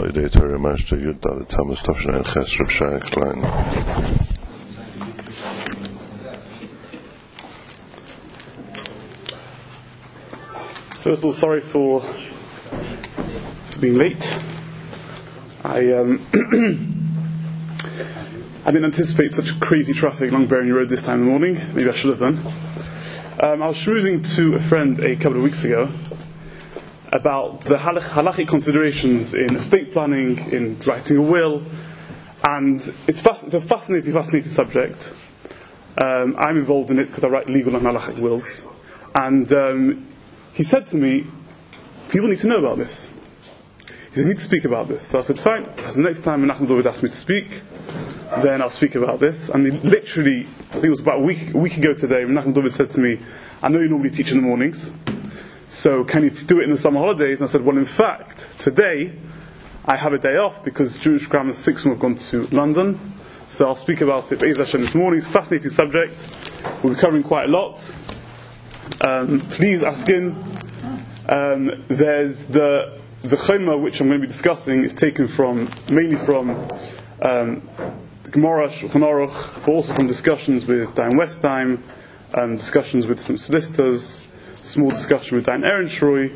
Friday, Terry Master, Yud Dalet Tammuz Tavshin El Ches Reb Shai Klein. First of all, sorry for being late. I didn't anticipate such crazy traffic along Bernie Road this time in the morning. Maybe I should have done. I was schmoozing to a friend a couple of weeks ago about the halachic considerations in estate planning, in writing a will, and it's a fascinating subject. I'm involved in it because I write legal and halachic wills, and he said to me, people need to know about this. He said, I need to speak about this. So I said, fine, the next time Menachem David asked me to speak, then I'll speak about this. And he literally, I think it was about a week ago today, Menachem David said to me, I know you normally teach in the mornings, so can you do it in the summer holidays? And I said, well, in fact, today I have a day off because Jewish Grammar 6 have gone to London. So I'll speak about it Be'ez Hashem this morning. It's a fascinating subject. We'll be covering quite a lot. Please ask in. There's the Choma which I'm going to be discussing is taken mainly from Gemara, Shulchan Aruch, but also from discussions with Diane Westheim, discussions with some solicitors, small discussion with Diane Ehrenschroi,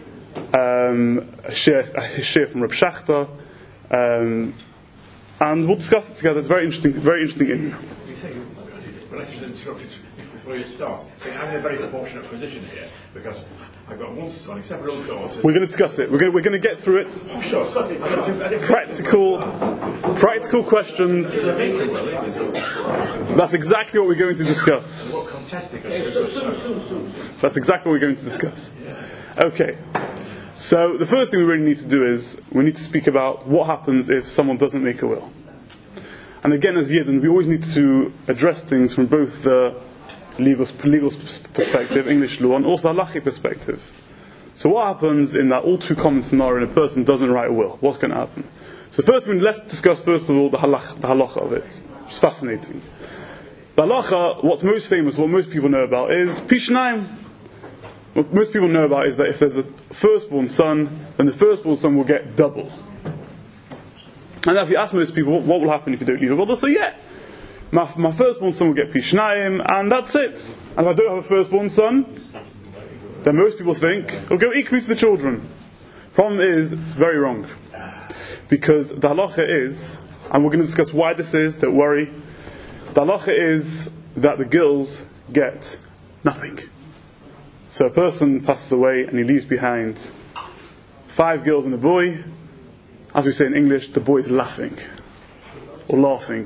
a share from Reb Shachter, and we'll discuss it together. It's very interesting. Before you start, I'm in a very fortunate position here because I've got one son, several daughters. We're going to discuss it. We're going to get through it. Oh, sure. Practical questions. That's exactly what we're going to discuss. That's exactly what we're going to discuss. Okay. So the first thing we really need to do is we need to speak about what happens if someone doesn't make a will. And again, as Yidden, we always need to address things from both the legal perspective, English law, and also halachic perspective. So what happens in that all too common scenario when a person doesn't write a will? What's going to happen? So let's discuss first of all the halacha of it, which is fascinating. The halacha, what's most famous, what most people know about is Pishnayim. What most people know about is that if there's a firstborn son, then the firstborn son will get double. And now if you ask most people, what will happen if you don't leave a will? They'll say, yeah, my firstborn son will get Pishnayim, and that's it. And if I don't have a firstborn son, then most people think, it'll go equally to the children. Problem is, it's very wrong. Because the halacha is, and we're going to discuss why this is, don't worry, the halacha is that the girls get nothing. So a person passes away and he leaves behind 5 girls and a boy. As we say in English, the boy is laughing. Or laughing.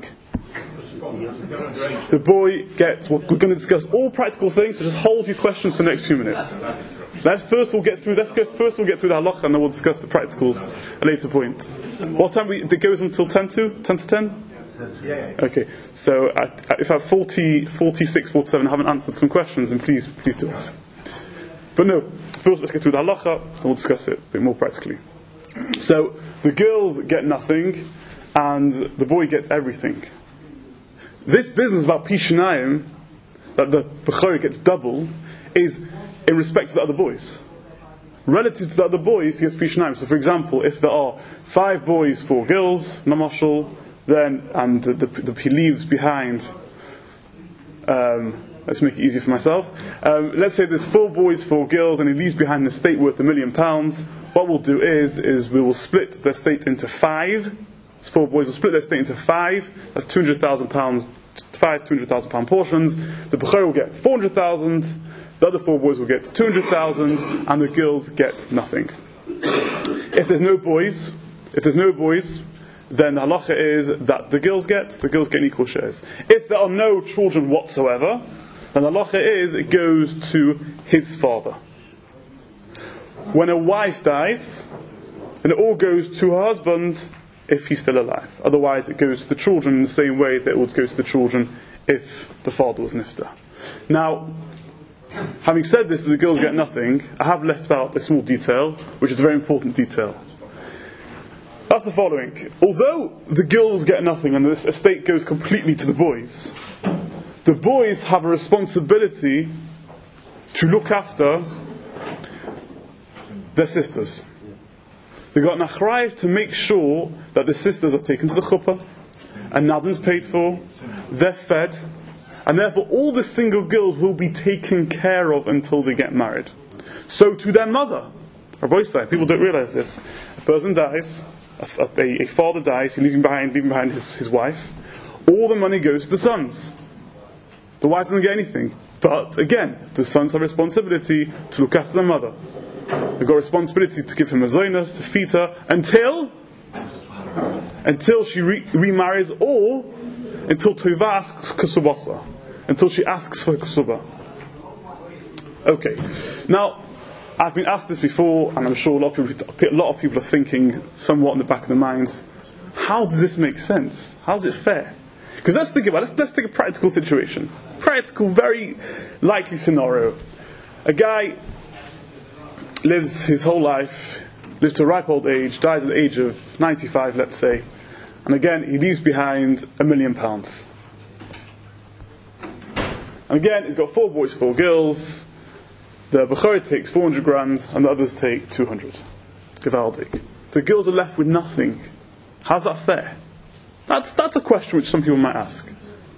The boy gets, we're going to discuss all practical things, so just hold your questions for the next few minutes. Let's first of all get through the halacha, and then we'll discuss the practicals at a later point. What time it goes until 10 to 10? Yeah. Okay, so if I have 46, 47, I haven't answered some questions, then please do ask. But no, first let's get through the halacha, and we'll discuss it a bit more practically. So, the girls get nothing, and the boy gets everything. This business about Pishnayim, that the Bechor gets double, is in respect to the other boys. Relative to the other boys, he gets Pishnayim. So for example, if there are 5 boys, 4 girls, namashal, then, and he leaves behind, let's make it easier for myself. Let's say there's 4 boys, 4 girls, and he leaves behind an estate worth £1 million. What we'll do is we will split the estate into 5. 4 boys will split their estate into 5. That's £200,000. 5 £200,000 portions. The Bechor will get 400,000. The other 4 boys will get 200,000, and the girls get nothing. If there's no boys, then the halacha is that the girls get equal shares. If there are no children whatsoever, then the halacha is it goes to his father. When a wife dies, then it all goes to her husband if he's still alive. Otherwise it goes to the children in the same way that it would go to the children if the father was nifta. Now, having said this, that the girls get nothing, I have left out a small detail, which is a very important detail. That's the following. Although the girls get nothing and this estate goes completely to the boys have a responsibility to look after their sisters. They got an achrayus to make sure that the sisters are taken to the chuppah, and nadin's paid for, they're fed, and therefore all the single girls will be taken care of until they get married. So to their mother, Rabbi Yisrael, people don't realize this. A person dies, a father dies, he's leaving behind his wife. All the money goes to the sons. The wife doesn't get anything. But again, the sons have responsibility to look after their mother. They've got a responsibility to give her mazonos, to feed her until she remarries, or until Tovas Kusubasa, until she asks for Kusuba. Okay, now I've been asked this before, and I'm sure a lot of people are thinking somewhat in the back of their minds, how does this make sense? How is it fair? Because let's think about it. Let's take a practical situation. Practical, very likely scenario. A guy lives his whole life, lives to a ripe old age, dies at the age of 95, let's say, and again, he leaves behind £1 million. And again, he's got 4 boys, 4 girls. The Bechorah takes 400 grand, and the others take 200. Gewaldig. The girls are left with nothing. How's that fair? That's a question which some people might ask.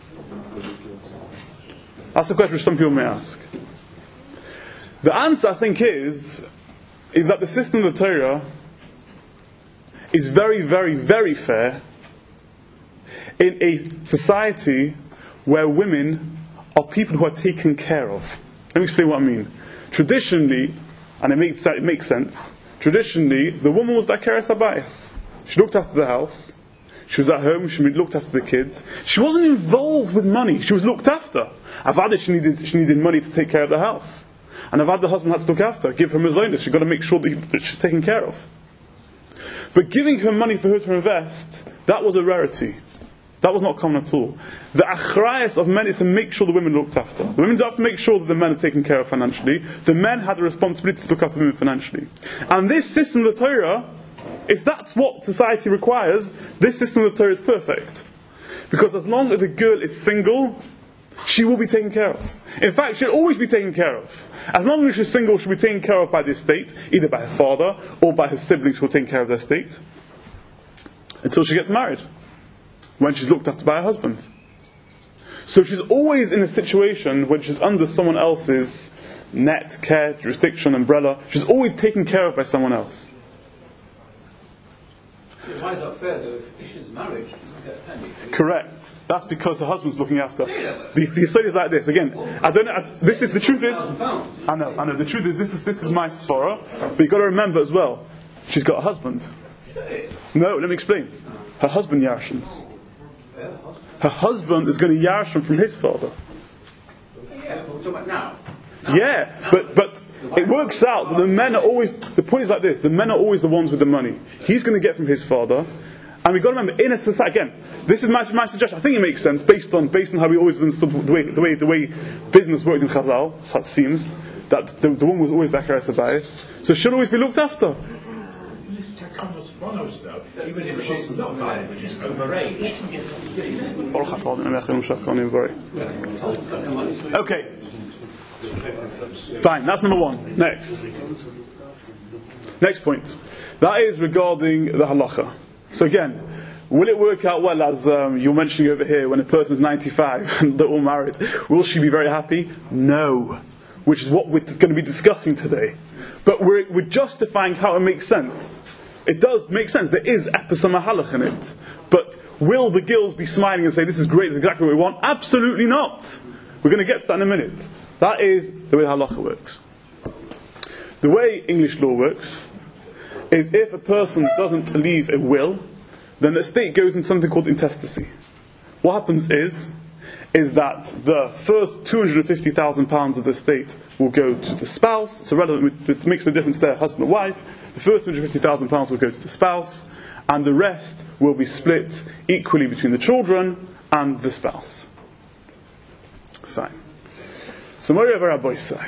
That's a question which some people may ask. The answer, I think, is that the system of the Torah is very, very, very fair in a society where women are people who are taken care of. Let me explain what I mean. Traditionally, and it makes sense, traditionally, the woman was that keres habayis. She looked after the house. She was at home, she looked after the kids. She wasn't involved with money, she was looked after. Avada, she needed money to take care of the house. And Avad, the husband had to look after, give her mazonos. She's got to make sure that she's taken care of. But giving her money for her to invest, that was a rarity. That was not common at all. The achrayus of men is to make sure the women looked after. The women don't have to make sure that the men are taken care of financially. The men had the responsibility to look after women financially. And this system of the Torah, if that's what society requires, this system of the Torah is perfect. Because as long as a girl is single, she will be taken care of. In fact, she'll always be taken care of. As long as she's single, she'll be taken care of by the estate, either by her father or by her siblings who will take care of the estate, until she gets married, when she's looked after by her husband. So she's always in a situation when she's under someone else's net, care, jurisdiction, umbrella. She's always taken care of by someone else. Why is that fair though? If she's married, she doesn't get a penny. Correct. That's because her husband's looking after. The story is like this. Again, I don't know. This is the truth is. I know. The truth is this is my svara. But you've got to remember as well. She's got a husband. No, let me explain. Her husband yarshins. Her husband is going to yarshim from his father. Yeah, we're talking about now. Yeah, but it works out that the men are always, the point is like this, the men are always the ones with the money. He's going to get from his father. And we've got to remember, in a society, again, this is my suggestion, I think it makes sense, based on how we always understood the way business worked in Chazal, so it seems, that the woman was always that keres habayis, so she'll always be looked after. Even if she's not married, but she's overage. Okay. Fine, that's number 1. Next point. That is regarding the halacha. So again, will it work out well, as you're mentioning over here, when a person's 95 and they're all married? Will she be very happy? No. Which is what we're going to be discussing today. But we're justifying how it makes sense. It does make sense. There is epis halach in it. But will the girls be smiling and say, this is great, this is exactly what we want? Absolutely not. We're going to get to that in a minute. That is the way halacha works. The way English law works is if a person doesn't leave a will, then the estate goes in something called intestacy. What happens is that the first £250,000 of the estate will go to the spouse. It's irrelevant, it makes no difference there, husband or wife. The first £250,000 will go to the spouse, and the rest will be split equally between the children and the spouse. Fine. So Mori Rabbi say,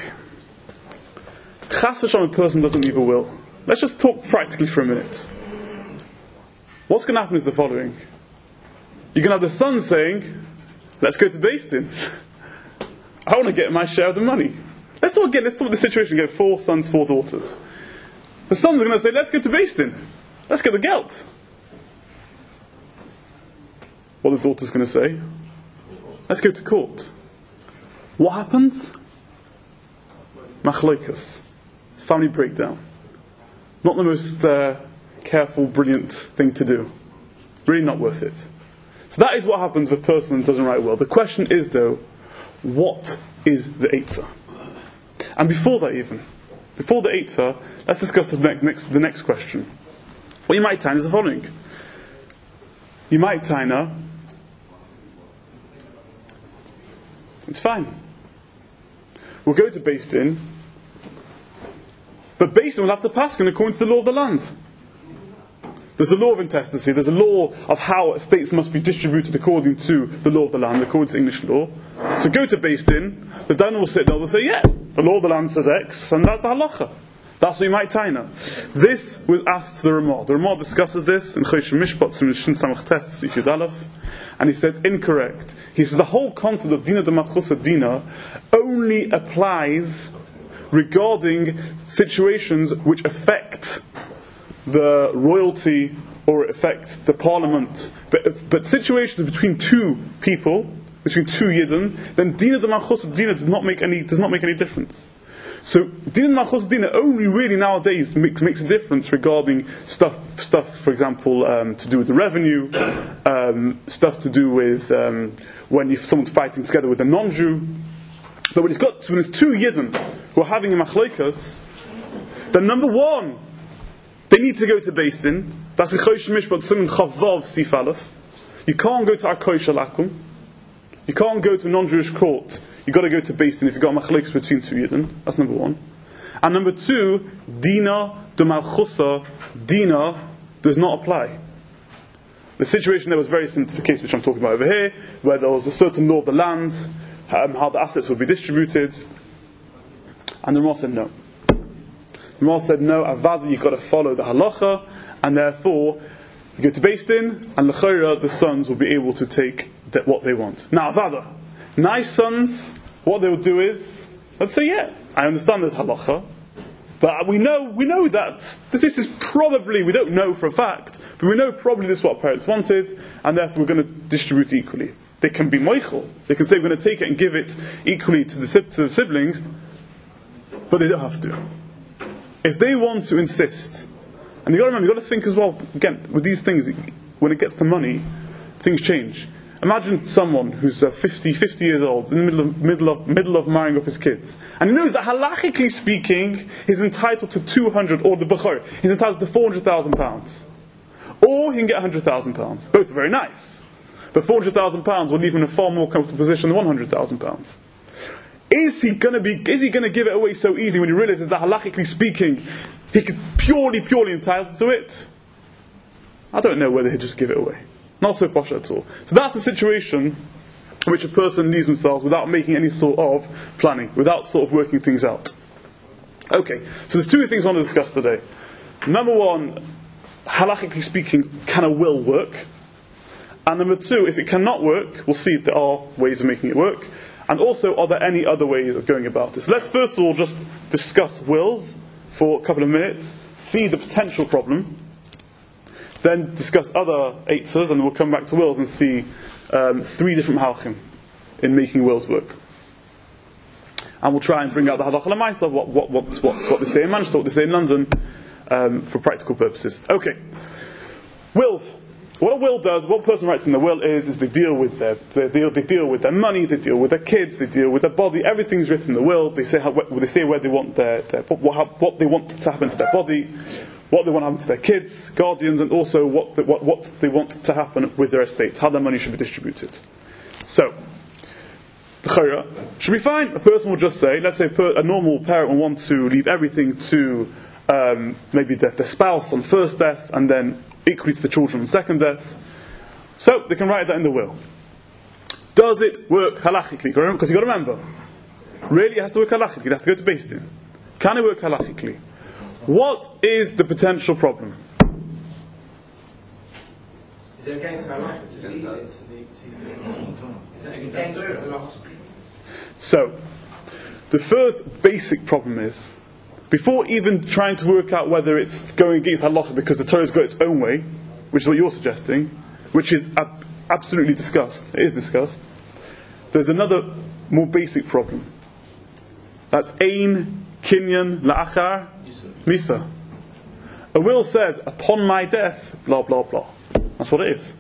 Chas v'shalom, a person doesn't leave a will. Let's just talk practically for a minute. What's going to happen is the following. You're going to have the son saying, let's go to Beis Din. I want to get my share of the money. Let's talk the situation again. 4 sons, 4 daughters. The sons are going to say, let's go to Beis Din. let's get the geld. What the daughter's going to say? Let's go to court. What happens? Machlokas. Family breakdown. Not the most careful, brilliant thing to do. Really not worth it. So that is what happens if a person doesn't write well. The question is, though, what is the Eitzah? And before the Eitzah, let's discuss the next question. What you might time is the following. You might time, it's fine. We'll go to Beis Din, but Beis Din will have to pass according to the law of the land. There's a law of intestacy, there's a law of how estates must be distributed according to the law of the land, according to English law. So go to Beis Din, the Dayan will sit there, they'll say, yeah, the law of the land says X, and that's the halacha. That's what you might taina. This was asked to the Ramah. The Ramah discusses this in Chosh Mishpat, in Shin Samach Tes, Sif Yud Aleph, and he says incorrect. He says the whole concept of Dina de Malchusa Dina only applies regarding situations which affect the royalty or affect the parliament, but situations between two people, between two Yidden, then Dina de Malchusa Dina does not make any difference. So Dina de Malchusa Dina only really nowadays makes a difference regarding stuff, for example, to do with the revenue, stuff to do with when if someone's fighting together with a non-Jew. But when it's two Yidden who are having a machlokas, then number one, they need to go to Beis Din. That's a Chosh Mishpat Siman Chavav Sif Aleph. You can't go to Akoy Shalakum. You can't go to a non-Jewish court. You've got to go to Beis Din if you've got a machlokas between two Yidden. That's number one. And number two, Dina de Malchusa Dina does not apply. The situation there was very similar to the case which I'm talking about over here, where there was a certain law of the land, how the assets would be distributed, and the Ramah said no. The Ramah said no, Avada, you've got to follow the halacha, and therefore you go to Beis Din, and l'chayra, the sons will be able to take what they want. Now Avada, nice sons, what they will do is, let's say, yeah, I understand there's halacha, but we know that this is probably, we don't know for a fact, but we know probably this is what parents wanted, and therefore we're going to distribute equally. They can be moichel. They can say we're going to take it and give it equally to the siblings, but they don't have to. If they want to insist, and you've got to remember, you've got to think as well, again, with these things, when it gets to money, things change. Imagine someone who's 50 years old, in the middle of marrying up his kids, and he knows that halachically speaking, he's entitled to 200, or the Bechor, he's entitled to £400,000. Or he can get £100,000. Both are very nice. But £400,000 will leave him in a far more comfortable position than £100,000. Is he going to give it away so easily when he realizes that halachically speaking, he could purely entitled to it? I don't know whether he'd just give it away. Not so posh at all. So that's the situation in which a person leaves themselves without making any sort of planning, without sort of working things out. Okay, so there's two things I want to discuss today. Number one, halachically speaking, can a will work? And number two, if it cannot work, we'll see if there are ways of making it work. And also, are there any other ways of going about this? Let's first of all just discuss wills for a couple of minutes, see the potential problem, then discuss other eitzahs, and we'll come back to wills and see three different halachim in making wills work. And we'll try and bring out the halacha l'maisa of what they say in Manchester, what they say in London, for practical purposes. Okay, wills. What a will does, what a person writes in the will is they deal with their money, they deal with their kids, they deal with their body. Everything's written in the will. They say where they want what they want to happen to their body, what they want to happen to their kids, guardians, and also what they want to happen with their estate, how their money should be distributed. So, l'chayra should be fine. A person will just say, let's say a normal parent will want to leave everything to maybe their spouse on first death, and then equally to the children on second death. So they can write that in the will. Does it work halachically? Because you've got to remember, really it has to work halachically. It has to go to Beis Din. Can it work halachically? What is the potential problem? Is it against halakha? So, the first basic problem is, before even trying to work out whether it's going against halacha because the Torah's got its own way, which is what you're suggesting, which is absolutely discussed, it is discussed, there's another more basic problem. That's ein kinyan la'achar misa. A will says, upon my death, blah blah blah. That's what it is.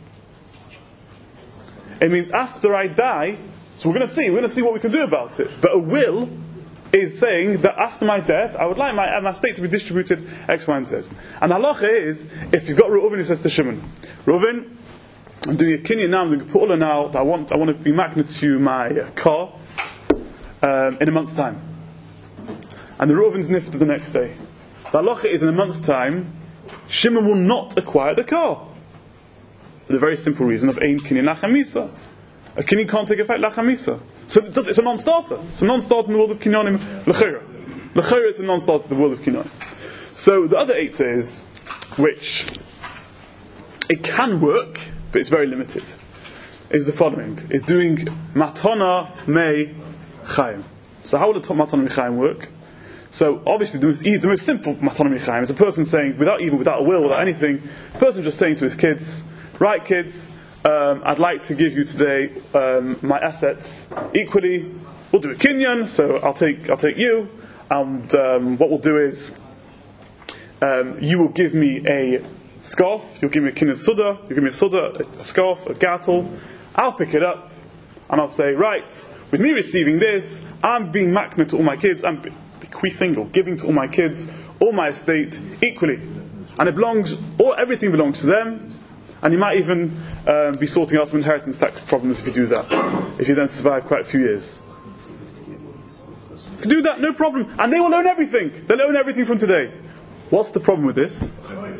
It means after I die, so we're going to see what we can do about it. But a will is saying that after my death, I would like my estate to be distributed X, Y, and Z. And halacha is, if you've got Reuven who says to Shimon, Reuven, I'm doing a kinyan now, I'm doing a pu'ula now, I want to be magnet to my car in a month's time. And the Reuven's nifted the next day. The halacha is in a month's time, Shimon will not acquire the car. For the very simple reason of ein kinyan lachamisa. A kinyan can't take effect lachamisa. So it's a non-starter. It's a non-starter in the world of kinyanim l'chayra. L'chayra it's a non-starter in the world of kinyanim. So the other eight is, which it can work, but it's very limited, is the following. It's doing matana me chayim. So how would a matana me chayim work? So obviously the most simple matana me chayim is a person saying, without a will, without anything, a person just saying to his kids, right kids, I'd like to give you today my assets equally. We'll do a kinyan, so I'll take you, and what we'll do is you will give me a scarf, you'll give me a kinyan suda, you give me a suda, a scarf, a gatel. I'll pick it up, and I'll say, right, with me receiving this, I'm being makna to all my kids, I'm bequeathing or giving to all my kids all my estate equally, and everything belongs to them. And you might even be sorting out some inheritance tax problems if you do that, if you then survive quite a few years. You can do that, no problem. And they will own everything. They'll own everything from today. What's the problem with this?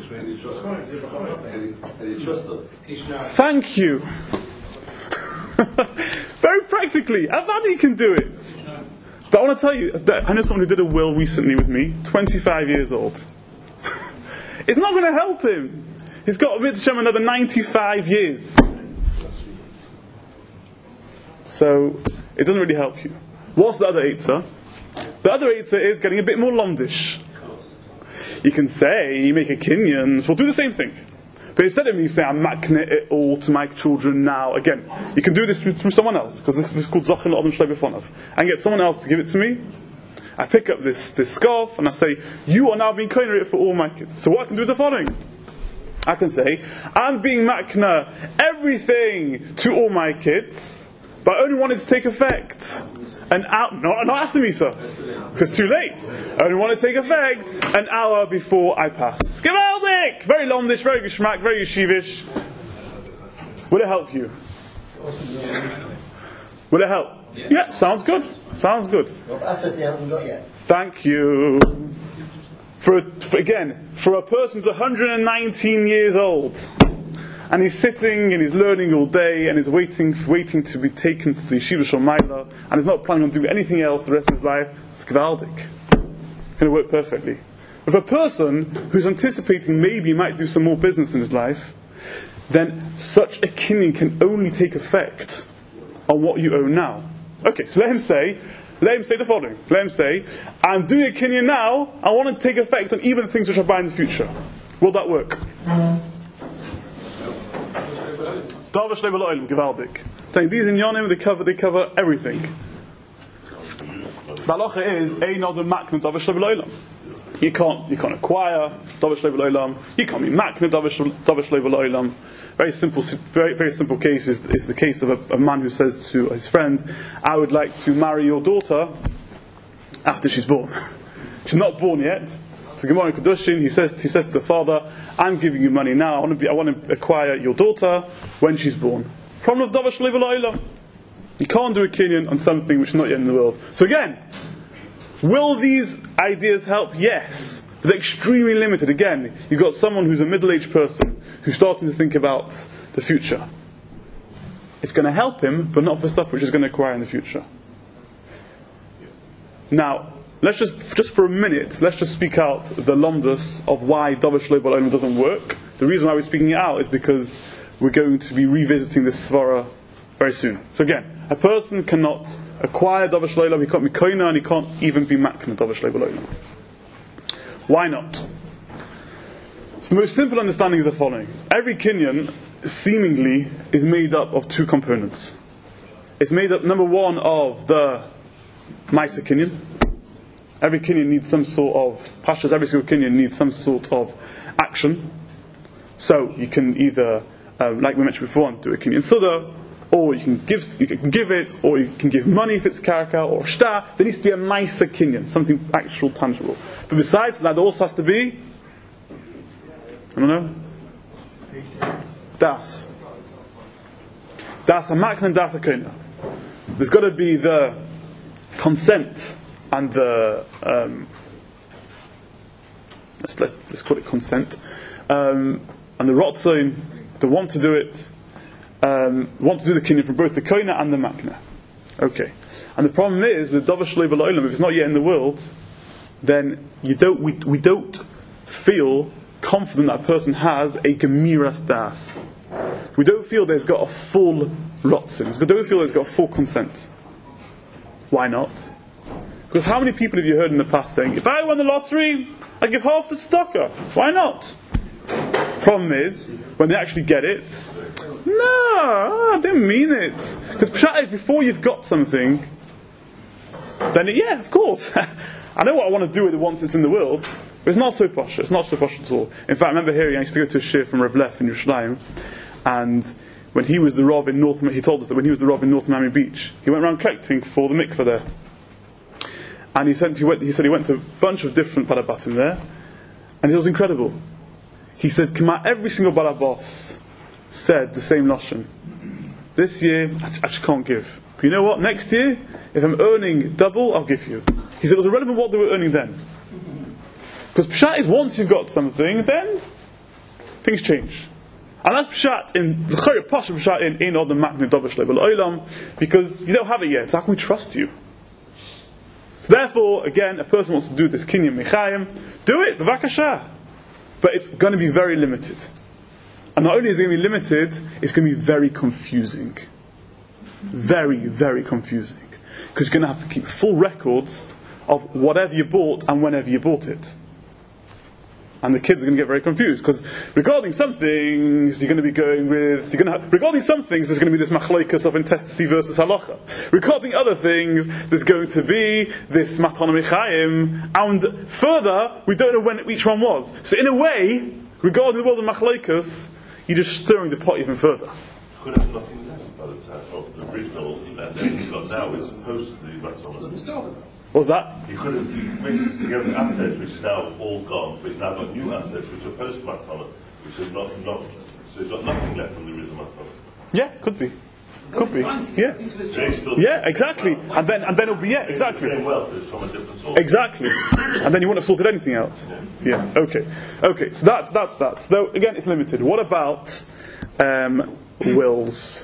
Thank you. Very practically, Avadi can do it. But I want to tell you, I know someone who did a will recently with me, 25 years old. It's not going to help him. He's got to Hashem another 95 years. So, it doesn't really help you. What's the other eitzah? The other eitzah is getting a bit more londish. You can say, you make a kinyan, so we'll do the same thing. But instead of me saying, I'm makne it all to my children now, again, you can do this through someone else, because this is called Zachin Adam Shlei B'Fonav. And get someone else to give it to me. I pick up this scarf, and I say, you are now being koiner it for all my kids. So what I can do is the following. I can say, I'm being makna everything to all my kids, but I only want it to take effect not after Misa, because it's too late. I only want it to take effect an hour before I pass. Gewaldic! Very londish, very geschmack, very yeshivish. Will it help you? Will it help? Yeah, sounds good. Sounds good. Thank you. For a person who's 119 years old, and he's sitting and he's learning all day and he's waiting to be taken to the Yeshiva Shomayla, and he's not planning on doing anything else the rest of his life, it's gewaldic. It's going to work perfectly. If a person who's anticipating maybe he might do some more business in his life, then such a kinyan can only take effect on what you own now. Okay, so let him say the following. Let him say, I'm doing a kinyan now, I want to take effect on even things which I buy in the future. Will that work? Saying these in Yonim, they cover everything. The halacha is, you can't acquire Davar Shlei V'Olam. You can't be makna Davar Shlei V'Olam. Very simple case is the case of a man who says to his friend, I would like to marry your daughter after she's born. She's not born yet. So Gemara Kedushin, he says to the father, I'm giving you money now, I want to acquire your daughter when she's born. Problem of Davar Shlei V'Olam. You can't do a kinyan on something which is not yet in the world. So again, will these ideas help? Yes. But they're extremely limited. Again, you've got someone who's a middle-aged person who's starting to think about the future. It's going to help him, but not for stuff which is going to acquire in the future. Now, let's just for a minute, let's just speak out the lomdus of why Davar Shlei V'Olam doesn't work. The reason why we're speaking it out is because we're going to be revisiting this svara very soon. So again, a person cannot acquire Davar Shlei V'Olam, he can't be koina, and he can't even be makna Davar Shlei V'Olam. Why not? So the most simple understanding is the following. Every kinyan, seemingly, is made up of two components. It's made up, number one, of the Maisa kinyan. Every kinyan needs some sort of, Pashas, every single kinyan needs some sort of action. So you can either, like we mentioned before, do a kinyan suda, or you can give it, or you can give money if it's karka or shtar. There needs to be a Maisa kinyan, something actual, tangible. But besides that, there also has to be, I don't know, das. Das a makna and das a koina. There's got to be the consent and the let's call it consent, and the rotzain, the want to do it, want to do the kinyan from both the koina and the makna. Okay, and the problem is with davar shloi b'lo'olam, if it's not yet in the world, then we don't feel confident that person has a gemiras das. We don't feel there's got a full rotzin. We don't feel there's got a full consent. Why not? Because how many people have you heard in the past saying, if I won the lottery, I give half to tzedakah? Why not? Problem is, when they actually get it, no, I didn't mean it. Because pshat is, before you've got something, then yeah, of course. I know what I want to do with it once it's in the world, but it's not so posh. It's not so posh at all. In fact, I remember hearing, I used to go to a shir from Rav Leff in Yerushalayim, and when he was the Rav in North, he told us that when he was the Rav in North Miami Beach, he went around collecting for the mikveh there. And he said he went to a bunch of different balabatim there, and it was incredible. He said, every single balabas said the same lashon. This year, I just can't give. But you know what? Next year, if I'm earning double, I'll give you. He said it was irrelevant what they were earning then. Because pshat is, once you've got something, then things change. And that's pshat in l'chayr pasha pshat in odem makne davar shloi b'lo'olam, because you don't have it yet. So how can we trust you? So therefore, again, a person wants to do this kinyan mechayim, do it, b'vakasha. But it's going to be very limited. And not only is it going to be limited, it's going to be very confusing. Very, very confusing. Because you're going to have to keep full records of whatever you bought and whenever you bought it. And the kids are going to get very confused, because regarding some things, you're going to be going with, regarding some things, there's going to be this machlokas of intestacy versus halacha. Regarding other things, there's going to be this matana mechayim, and further, we don't know when each one was. So in a way, regarding the world of machlokas, you're just stirring the pot even further. Could have nothing left by the time of the original, and then he's got now is supposed to be matana. What's that? You could have mixed together assets which are now all gone, but now got new assets which are post matana, which are not so it's got nothing left from the original matana. Yeah, could be. Could be. Yeah. Yeah, exactly. And then it'll be, yeah, exactly. Same wealth, it's from a different source. Exactly. And then you wouldn't have sorted anything else. Yeah. Okay. Okay. So that's that. So again, it's limited. What about wills?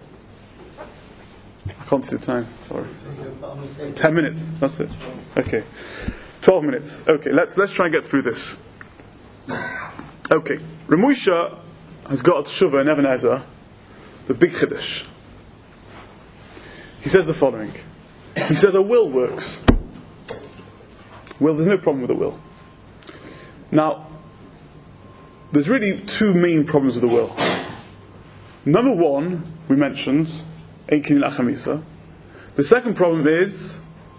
I can't see the time. Sorry. 10 minutes. That's it. Okay. 12 minutes. Okay. Let's try and get through this. Okay. Ramosha has got a teshuva in Even Ezer, the big chiddush. He says the following. He says a will works. Well, there's no problem with a will. Now, there's really two main problems with the will. Number one, we mentioned, Ein kinyan la'achamisa. The second problem is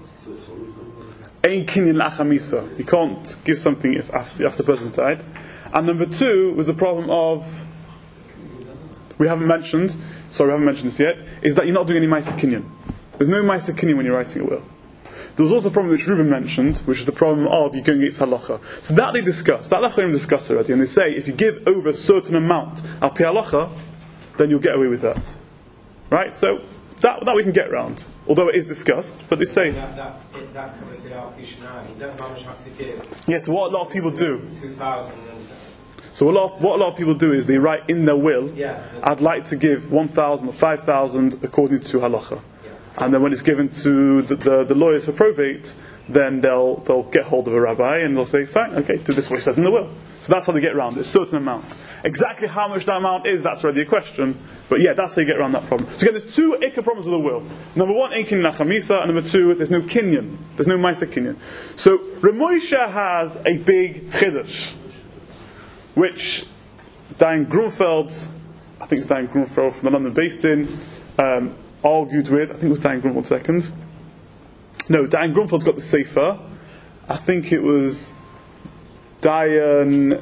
Ein kinyan la'achamisa. You can't give something if after the person died. And number two was the problem of, we haven't mentioned this yet, is that you're not doing any Maisa Kinyan. There's no Maisa Kinyan when you're writing a will. There was also a problem which Reuben mentioned, which is the problem of you going against halacha. So that they discuss, that Lachayim discuss already, and they say if you give over a certain amount al pi halacha, then you'll get away with that. Right? So that we can get around, although it is discussed. But they say that covers the al pi shnai. You don't have to give. Yes. What a lot of people do. 2,000. So what a lot of people do is they write in their will, Yeah, I'd like to give 1,000 or 5,000 according to halacha. Yeah. and then when it's given to the lawyers for probate, then they'll get hold of a rabbi and they'll say, fine, okay, do this what he said in the will. So that's how they get around it, a certain amount. Exactly how much that amount is, that's already a question. But yeah, that's how you get around that problem. So again, there's two ikar problems with the will. Number one, ein kinyan lachamisa, and number two, there's no kinyan. There's no ma'aser kinyan. So Reb Moshe has a big chiddush, which Dayan Grunfeld, I think it's Dayan Grunfeld from the London Based In, argued with. I think it was Dayan Grunfeld second. No, Dayan Grunfeld's got the sefer. I think it was Dayan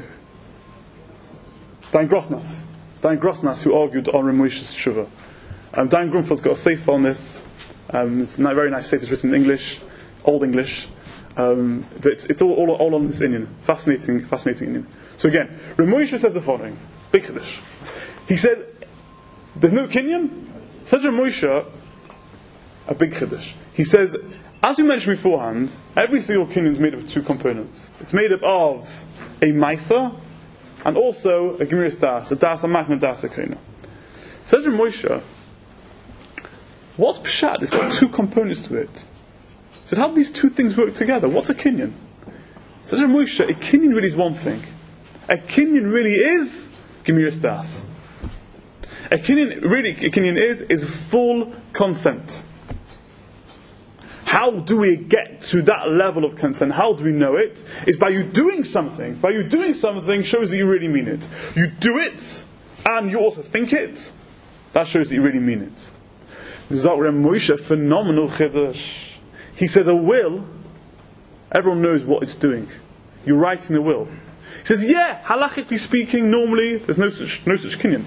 Grossnas. Dayan Grossnas who argued on Reb Moshe's Shuvah. Dayan Grunfeld's got a sefer on this. It's a very nice sefer. It's written in English, Old English, but it's all on this Inyan. Fascinating Inyan. So again, Reb Moshe says the following: big chiddush. He said, "There's no kinyan." Says Reb Moshe, a big chiddush. He says, as we mentioned beforehand, every single kinyan is made up of two components. It's made up of a ma'aser and also a gemiras das, a das amakna, das akina. Says Reb Moshe, what's pshat? It's got two components to it. So how do these two things work together? What's a kinyan? Says Reb Moshe, a kinyan really is one thing. A kinyan really is gemiras das. A kinyan is full consent. How do we get to that level of consent? How do we know it? It's by you doing something. By you doing something shows that you really mean it. You do it, and you also think it. That shows that you really mean it. Reb Moshe, phenomenal chiddush. He says a will, everyone knows what it's doing. You're writing the will. He says, yeah, halachically speaking, normally there's no such kinyan.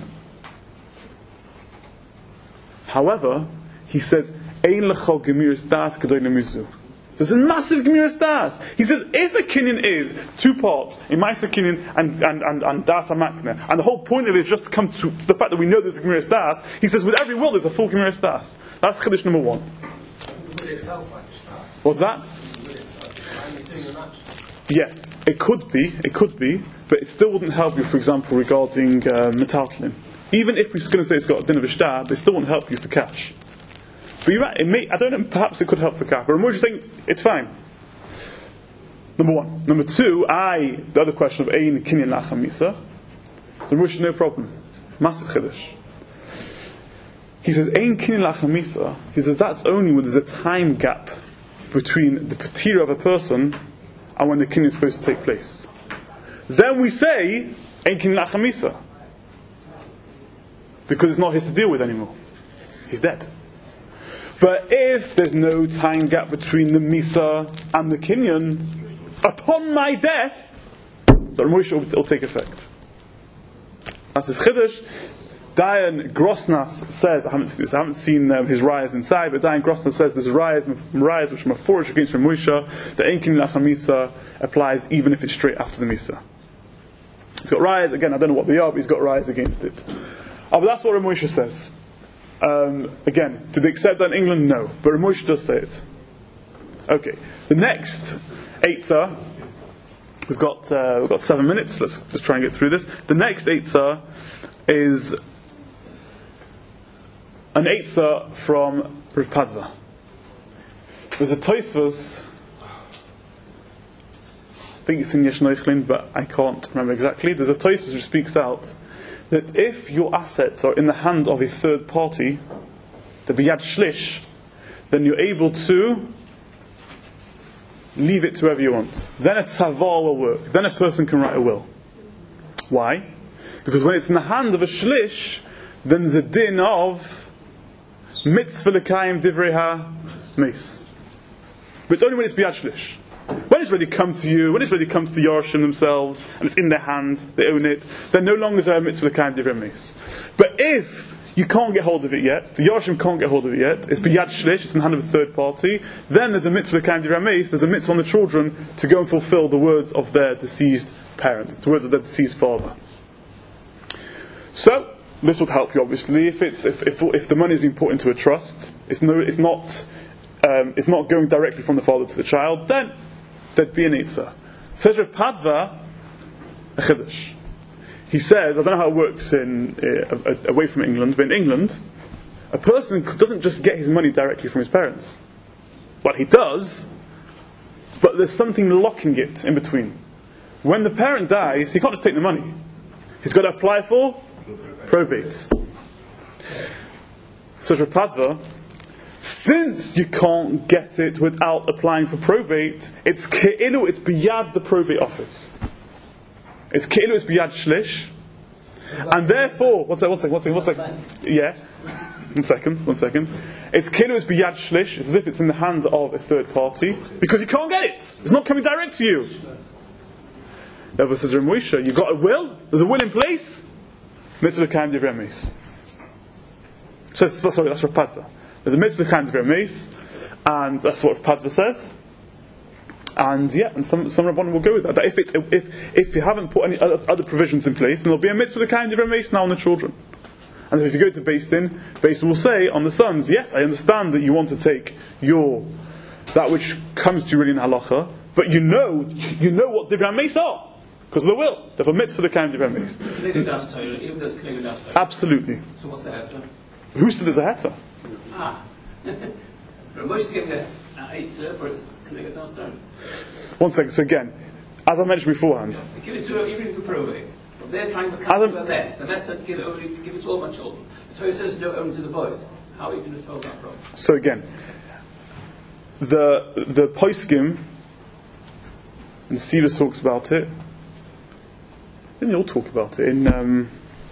However, he says, ein lecha gemiras das kedai lemizu. There's a massive gemiras das. He says, if a kinyan is two parts, a ma'aser kinyan and das amakna, and the whole point of it is just to come to the fact that we know there's a gemiras das, he says, with every will there's a full gemiras das. That's chiddush number one. What's that? Yeah, it could be, but it still wouldn't help you, for example, regarding metaltlin. Even if we're going to say it's got a din of a shtar, it still won't help you for cash. But you're right, I don't know, perhaps it could help for cash. But Ramosh is saying, it's fine. Number one. Number two, the other question of ein kinyan lachamisa. So Ramosh, no problem. Massive chiddush. He says, ein kinyan lachamisa. He says, that's only when there's a time gap between the patira of a person and when the kinyan is supposed to take place. Then we say, ein kinyan lachamisa. Because it's not his to deal with anymore. He's dead. But if there's no time gap between the misa and the kinyan, upon my death, so Moshe will take effect. That's his chiddush. Dayan Grossnas says, I haven't seen his rayas inside, but Dayan Grossnas says there's rayas which are forged against Moshe. The ein kinyan lachamisa applies even if it's straight after the misa. He's got rayas, again, I don't know what they are, but he's got rayas against it. Oh, but that's what Reb Moshe says. Again, do they accept that in England? No. But Reb Moshe does say it. Okay. The next eitzah, we've got 7 minutes. Let's try and get through this. The next eitzah is an eitzah from Rav Padva. There's a Tosfos, I think it's in Yesh Noichlin, but I can't remember exactly. There's a Tosfos which speaks out that if your assets are in the hand of a third party, the biyad shlish, then you're able to leave it to whoever you want. Then a tzavar will work. Then a person can write a will. Why? Because when it's in the hand of a shlish, then there's a din of mitzvah l'kayim divrei ha-meis. But it's only when it's biyad shlish. When it's ready to come to you, when it's ready to come to the Yorshim themselves, and it's in their hand, they own it, then no longer is there a mitzvah l'kayim divrei ha-meis. But if you can't get hold of it yet, the Yorshim can't get hold of it yet, it's biyad shlish, it's in the hand of a third party, then there's a mitzvah l'kayim divrei ha-meis, there's a mitzvah on the children to go and fulfill the words of their deceased parent, the words of their deceased father. So, this would help you obviously. If the money is being put into a trust, it's not going directly from the father to the child, then there'd be an eitzah. Says Rav Padva, a chiddush. He says, I don't know how it works away from England, but in England, A person doesn't just get his money directly from his parents. Well, he does, but there's something locking it in between. When the parent dies, he can't just take the money. He's got to apply for probate. Says Rav Padva, since you can't get it without applying for probate, it's ke'ilu, it's biyad the probate office. It's ke'ilu, it's biyad shlish. And therefore, one second. Yeah. One second. It's ke'ilu, it's biyad shlish, it's as if it's in the hand of a third party, because you can't get it. It's not coming direct to you. Therefore says Rav Moshe, you've got a will, there's a will in place, mitzvah l'kayim divrei emes. Sorry, that's Rav Padva. There's a mitzvah l'kayim divrei emes, and that's what Rav Padva says. And some Rabbanim will go with that. That if you haven't put any other provisions in place, then there'll be a mitzvah l'kayim divrei emes now on the children. And if you go to Beis Din will say on the sons, yes, I understand that you want to take that which comes to you really in halacha, but you know what divrei emes are. Because of the will. Therefore, mitzvah the kind of emes. Absolutely. So what's the heter? Who said there's a heter? Most give a heter, but it's connected down. One second. So again, as I mentioned beforehand, give it to even if you prove it. But they're trying to come to the less. The less said give it to all my children. The Torah says no only to the boys. How are you going to solve that problem? So again, the poskim and Sivas talks about it. Then they all talk about it in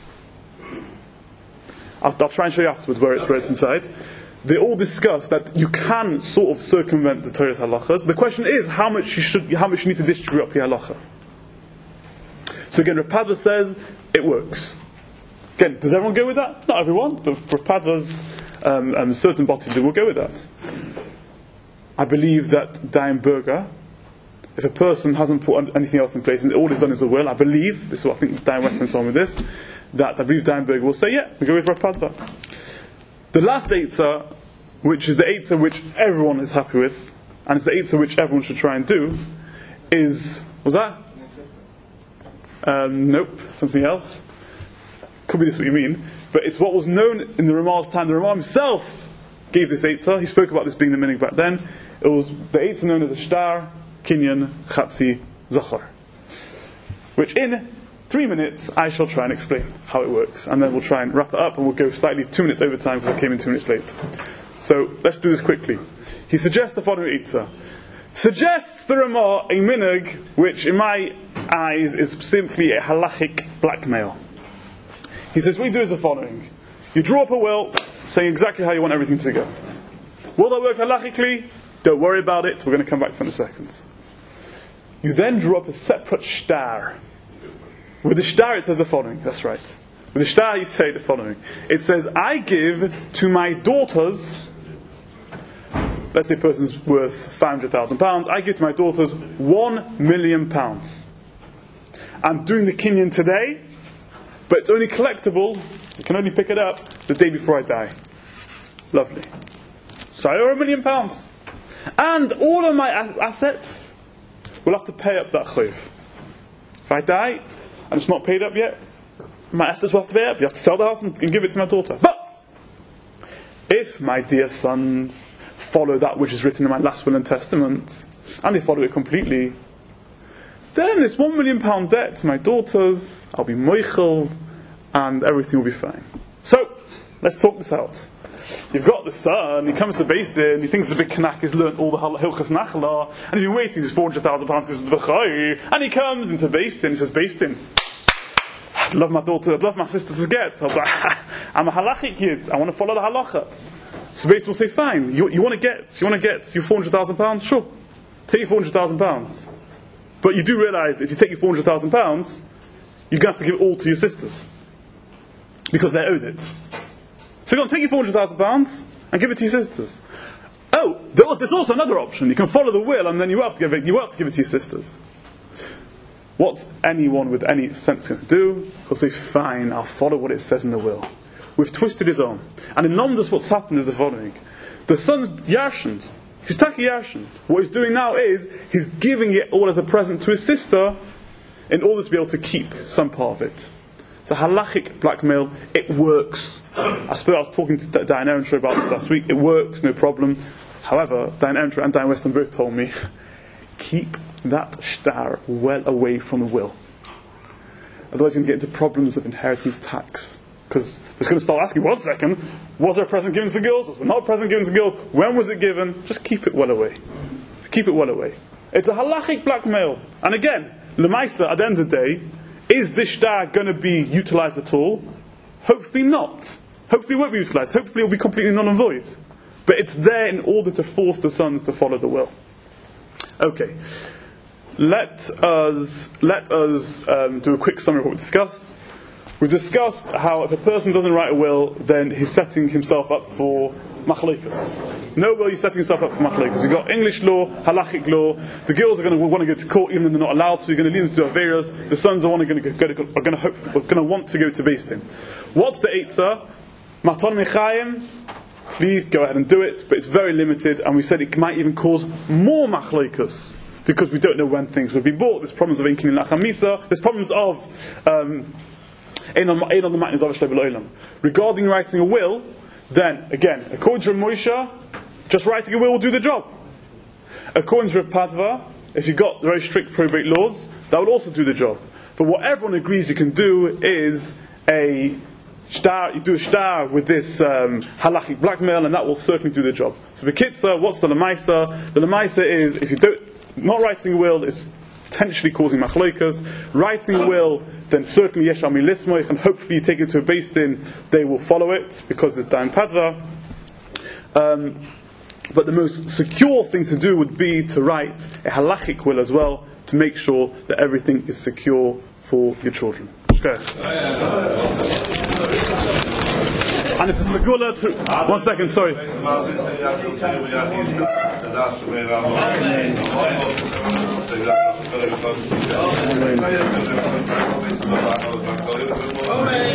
I'll try and show you afterwards where it's inside. They all discuss that you can sort of circumvent the Torah's halachas. The question is how much you need to distribute up your halacha. So again, Rav Padva says it works. Again, does everyone go with that? Not everyone, but Rav Padva's certain bodies will go with that. I believe that Dayan Berger, if a person hasn't put anything else in place and all he's done is a will, I believe, this is what I think Dan Weston told me this, that I believe Dayan Berger will say, yeah, we go with Rav Padva. The last eitzah, which is the eitzah which everyone is happy with, and it's the eitzah which everyone should try and do, is, was that? Nope, something else. Could be this what you mean, but it's what was known in the Ramal's time. The Ramal himself gave this eitzah. He spoke about this being the minig back then. It was the eitzah known as a shtar, kinyan, chatzi, zachar, which in 3 minutes I shall try and explain how it works, and then we'll try and wrap it up, and we'll go slightly 2 minutes over time because I came in 2 minutes late. So let's do this quickly. He suggests the following eitzah. Suggests the Ramah a minig which in my eyes is simply a halachic blackmail. He says what you do is the following. You draw up a will saying exactly how you want everything to go. Will that work halachically? Don't worry about it, we're going to come back to that in a second. You then draw up a separate shtar. With the shtar it says the following, that's right. With the shtar you say the following. It says, I give to my daughters, let's say a person's worth £500,000, I give to my daughters £1 million. I'm doing the kinyan today, but it's only collectible, you can only pick it up the day before I die. Lovely. So I owe £1 million. And all of my assets will have to pay up that chayv. If I die and it's not paid up yet, my assets will have to pay up. You have to sell the house and give it to my daughter. But if my dear sons follow that which is written in my last will and testament, and they follow it completely, then this £1 million debt to my daughters, I'll be moichel, and everything will be fine. So, let's talk this out. You've got the son, he comes to Beis Din, he thinks it's a big knack, he's learnt all the Hilchas Nachla, and he's been waiting this £400,000 because of the B'chai, and he comes into Beis Din, he says, Beis Din, I'd love my daughter, I'd love my sister to get, I'm a halachic kid, I want to follow the halacha. So Beis Din will say, fine, you want to get your £400,000? Sure, take your £400,000. But you do realise that if you take your £400,000, you're going to have to give it all to your sisters. Because they're owed it. So you're going to take your £400,000 and give it to your sisters. Oh, there's also another option. You can follow the will and then you have to give it to your sisters. What's anyone with any sense going to do? He'll say, fine, I'll follow what it says in the will. We've twisted his arm. And in Nomdas what's happened is the following. The son's yarshant. He's taki yarshant. What he's doing now is, he's giving it all as a present to his sister in order to be able to keep some part of it. It's a halachic blackmail. It works. I suppose I was talking to Diane Ehrentroy about this last week. It works, no problem. However, Diane Ehrentroy and Diane Weston both told me, keep that shtar well away from the will. Otherwise you're going to get into problems of inheritance tax. Because it's going to start asking, 1 second, was there a present given to the girls? Was there not a present given to the girls? When was it given? Just keep it well away. Keep it well away. It's a halachic blackmail. And again, Lemaisa, at the end of the day, is this shtar going to be utilised at all? Hopefully not. Hopefully it won't be utilised. Hopefully it will be completely null and void. But it's there in order to force the sons to follow the will. Okay. Let us do a quick summary of what we discussed. We discussed how if a person doesn't write a will, then he's setting himself up for machlokes. No will, you're setting yourself up for machlokes. You've got English law, halachic law. The girls are going to want to go to court even though they're not allowed to. You're going to lead them to do averas. The sons are going to want to go to Beis Din. What's the eitzah? Maton mechayim. Please go ahead and do it, but it's very limited, and we said it might even cause more machlokes because we don't know when things will be bought. There's problems of inkin lachamisa. There's problems of regarding writing a will. Then again, according to Moshe, just writing a will do the job. According to Rav Padva, if you've got very strict probate laws, that would also do the job. But what everyone agrees you can do is you do a shtar with this halachic blackmail, and that will certainly do the job. So B'kitzur, what's the lemaisa? The lemaisa is, if you not writing a will is potentially causing machlokas. Writing a will, then certainly yesh al milismoich, and hopefully you take it to a Beis Din, they will follow it because it's Dayan Padva. But the most secure thing to do would be to write a halachic will as well, to make sure that everything is secure for your children. Okay. And it's a segula to... 1 second, sorry. Amen.